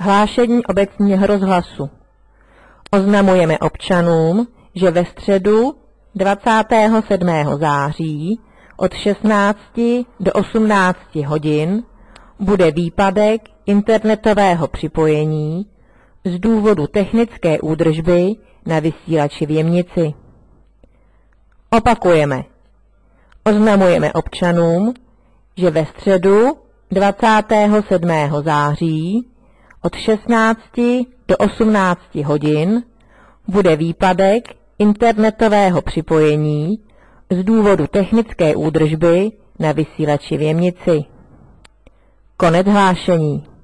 Hlášení obecního rozhlasu. Oznamujeme občanům, že ve středu 27. září od 16 do 18 hodin bude výpadek internetového připojení z důvodu technické údržby na vysílači v Jemnici. Opakujeme. Oznamujeme občanům, že ve středu 27. září od 16 do 18 hodin bude výpadek internetového připojení z důvodu technické údržby na vysílači v Jemnici. Konec hlášení.